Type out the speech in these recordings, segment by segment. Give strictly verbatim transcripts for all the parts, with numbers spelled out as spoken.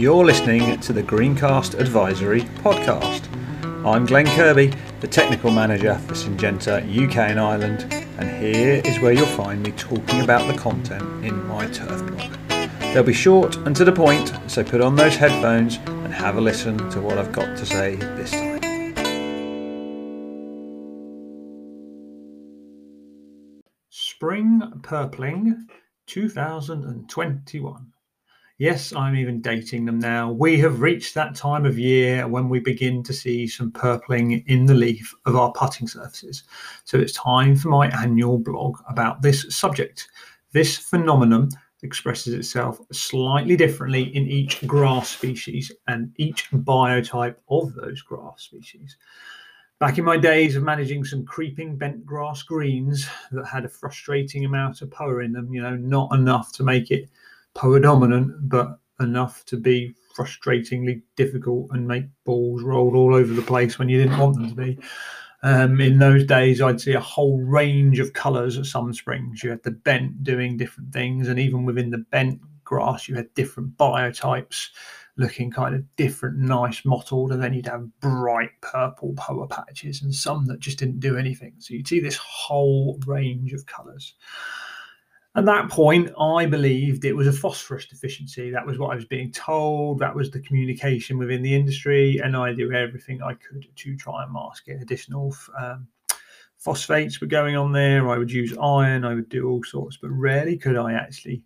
You're listening to the Greencast Advisory Podcast. I'm Glenn Kirby, the Technical Manager for Syngenta U K and Ireland, and here is where you'll find me talking about the content in my turf blog. They'll be short and to the point, so put on those headphones and have a listen to what I've got to say this time. Spring Purpling two thousand twenty-one. Yes, I'm even dating them now. We have reached that time of year when we begin to see some purpling in the leaf of our putting surfaces. So it's time for my annual blog about this subject. This phenomenon expresses itself slightly differently in each grass species and each biotype of those grass species. Back in my days of managing some creeping bent grass greens that had a frustrating amount of P O A in them, you know, not enough to make it P O A dominant, but enough to be frustratingly difficult and make balls roll all over the place when you didn't want them to be. Um, in those days, I'd see a whole range of colours at some springs. You had the bent doing different things, and even within the bent grass, you had different biotypes looking kind of different, nice, mottled, and then you'd have bright purple P O A patches and some that just didn't do anything. So you'd see this whole range of colours. At that point, I believed it was a phosphorus deficiency. That was what I was being told. That was the communication within the industry, and I did everything I could to try and mask it. Additional um, phosphates were going on there. I would use iron. I would do all sorts, but rarely could I actually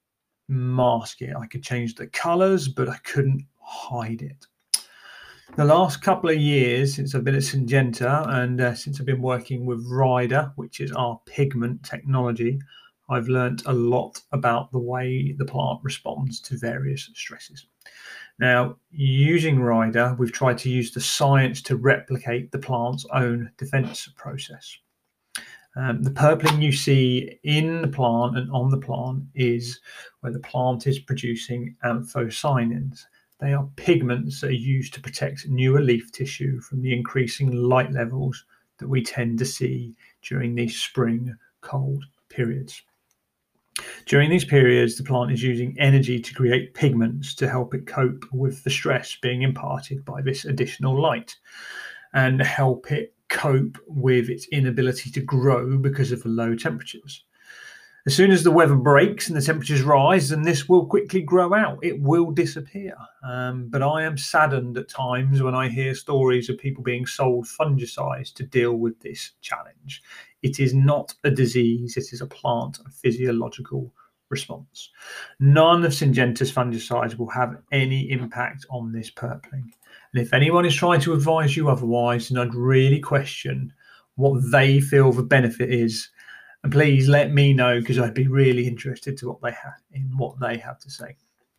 mask it. I could change the colours, but I couldn't hide it. The last couple of years since I've been at Syngenta and uh, since I've been working with Ryder, which is our pigment technology, I've learnt a lot about the way the plant responds to various stresses. Now, using Ryder, we've tried to use the science to replicate the plant's own defence process. Um, the purpling you see in the plant and on the plant is where the plant is producing anthocyanins. They are pigments that are used to protect newer leaf tissue from the increasing light levels that we tend to see during these spring cold periods. During these periods, the plant is using energy to create pigments to help it cope with the stress being imparted by this additional light and help it cope with its inability to grow because of the low temperatures. As soon as the weather breaks and the temperatures rise, then this will quickly grow out. It will disappear. Um, but I am saddened at times when I hear stories of people being sold fungicides to deal with this challenge. It is not a disease. It is a plant physiological response. None of Syngenta's fungicides will have any impact on this purpling. And if anyone is trying to advise you otherwise, then I'd really question what they feel the benefit is. And please let me know, because I'd be really interested to what they have in what they have to say.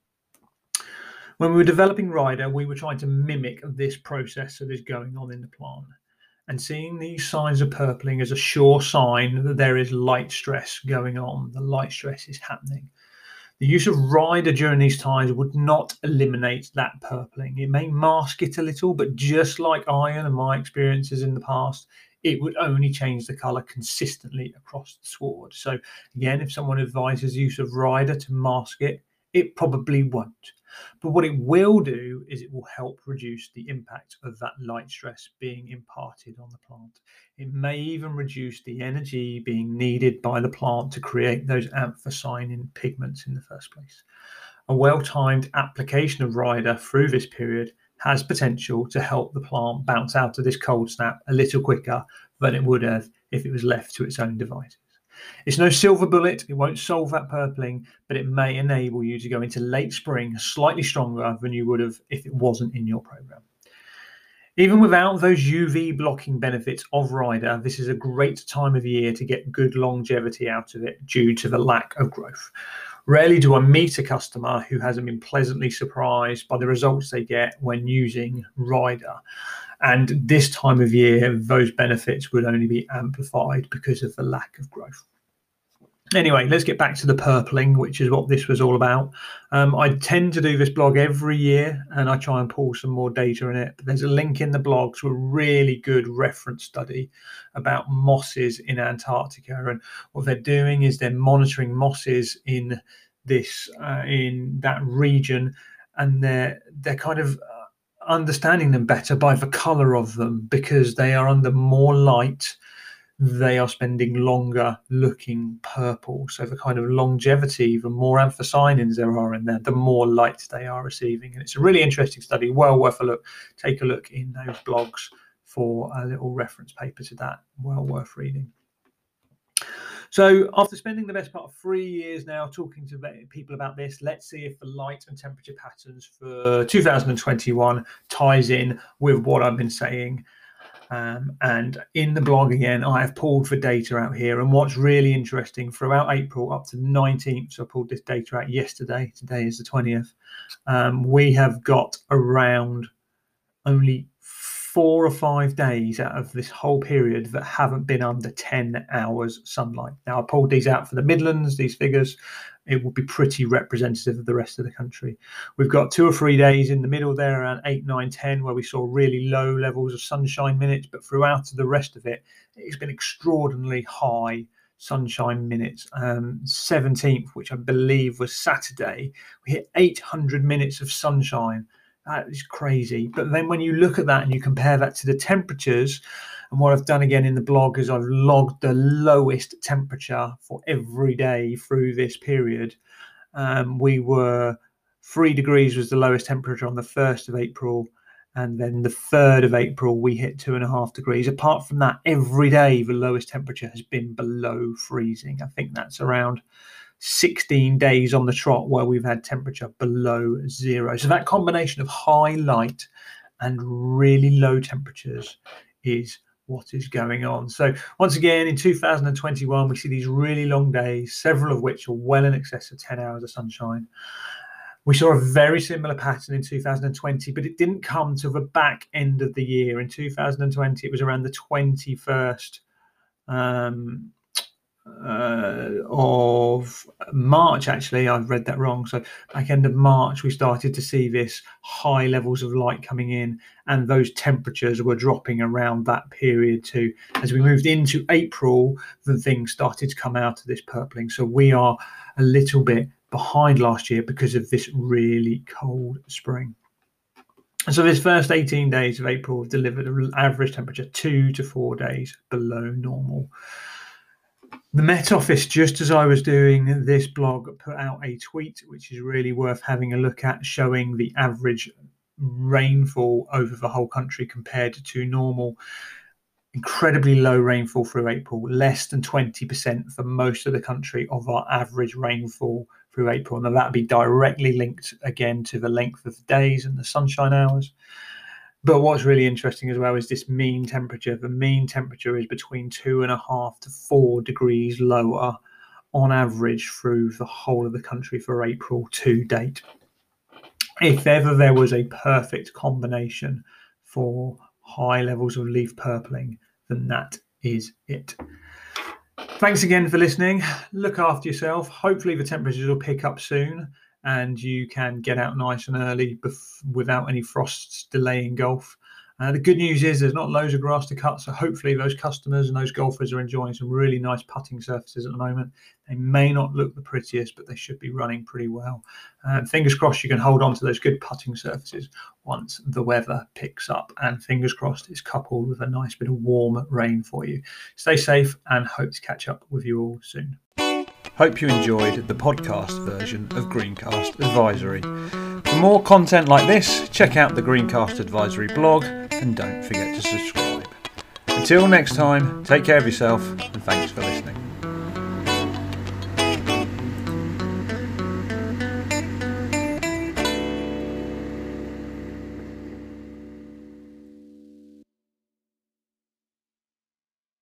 When we were developing Ryder, we were trying to mimic this process that is going on in the plant, and seeing these signs of purpling as a sure sign that there is light stress going on. The light stress is happening. The use of Ryder during these times would not eliminate that purpling. It may mask it a little, but just like iron and my experiences in the past, it would only change the colour consistently across the sward. So again, if someone advises use of Ryder to mask it, it probably won't. But what it will do is it will help reduce the impact of that light stress being imparted on the plant. It may even reduce the energy being needed by the plant to create those anthocyanin pigments in the first place. A well-timed application of Ryder through this period has potential to help the plant bounce out of this cold snap a little quicker than it would have if it was left to its own devices. It's no silver bullet. It won't solve that purpling, but it may enable you to go into late spring slightly stronger than you would have if it wasn't in your program. Even without those U V blocking benefits of Ryder, this is a great time of year to get good longevity out of it due to the lack of growth. Rarely do I meet a customer who hasn't been pleasantly surprised by the results they get when using Ryder. And this time of year, those benefits would only be amplified because of the lack of growth. Anyway, let's get back to the purpling, which is what this was all about. Um, I tend to do this blog every year, and I try and pull some more data in it. But there's a link in the blog to a really good reference study about mosses in Antarctica. And what they're doing is they're monitoring mosses in this uh, in that region and they're they're kind of understanding them better by the color of them, because they are under more light. They are spending longer looking purple. So the kind of longevity, the more anthocyanins there are in there, the more light they are receiving. And it's a really interesting study, well worth a look. Take a look in those blogs for a little reference paper to that. Well worth reading. So after spending the best part of three years now talking to people about this, let's see if the light and temperature patterns for two thousand twenty-one ties in with what I've been saying. Um, and in the blog again, I have pulled the data out here. And what's really interesting, throughout April up to the nineteenth, so I pulled this data out yesterday, today is the twentieth, um, we have got around only four or five days out of this whole period that haven't been under ten hours sunlight. Now, I pulled these out for the Midlands, these figures. It will be pretty representative of the rest of the country. We've got two or three days in the middle there, around eight, nine, ten, where we saw really low levels of sunshine minutes, but throughout the rest of it, it's been extraordinarily high sunshine minutes. Um, seventeenth, which I believe was Saturday, we hit eight hundred minutes of sunshine. That is crazy. But then when you look at that and you compare that to the temperatures, and what I've done again in the blog is I've logged the lowest temperature for every day through this period. Um, we were three degrees was the lowest temperature on the first of April. And then the third of April, we hit two and a half degrees. Apart from that, every day, the lowest temperature has been below freezing. I think that's around sixteen days on the trot where we've had temperature below zero. So that combination of high light and really low temperatures is what is going on. So once again, in two thousand twenty-one, we see these really long days, several of which are well in excess of ten hours of sunshine. We saw a very similar pattern in two thousand twenty, but it didn't come to the back end of the year. In two thousand twenty, it was around the twenty-first um, uh, of March, actually. I've read that wrong. So back end of March, we started to see this high levels of light coming in, and those temperatures were dropping around that period too. As we moved into April, the things started to come out of this purpling. So we are a little bit behind last year because of this really cold spring. And so this first eighteen days of April delivered an average temperature two to four days below normal. The Met Office, just as I was doing this blog, put out a tweet, which is really worth having a look at, showing the average rainfall over the whole country compared to normal. Incredibly low rainfall through April, less than twenty percent for most of the country of our average rainfall through April. Now, that would be directly linked again to the length of the days and the sunshine hours. But what's really interesting as well is this mean temperature. The mean temperature is between two and a half to four degrees lower on average through the whole of the country for April to date. If ever there was a perfect combination for high levels of leaf purpling, then that is it. Thanks again for listening. Look after yourself. Hopefully the temperatures will pick up soon and you can get out nice and early bef- without any frosts delaying golf. Uh, the good news is there's not loads of grass to cut, so hopefully those customers and those golfers are enjoying some really nice putting surfaces at the moment. They may not look the prettiest, but they should be running pretty well. And fingers crossed you can hold on to those good putting surfaces once the weather picks up. And fingers crossed it's coupled with a nice bit of warm rain for you. Stay safe and hope to catch up with you all soon. Hope you enjoyed the podcast version of Greencast Advisory. For more content like this, check out the Greencast Advisory blog and don't forget to subscribe. Until next time, take care of yourself and thanks for listening.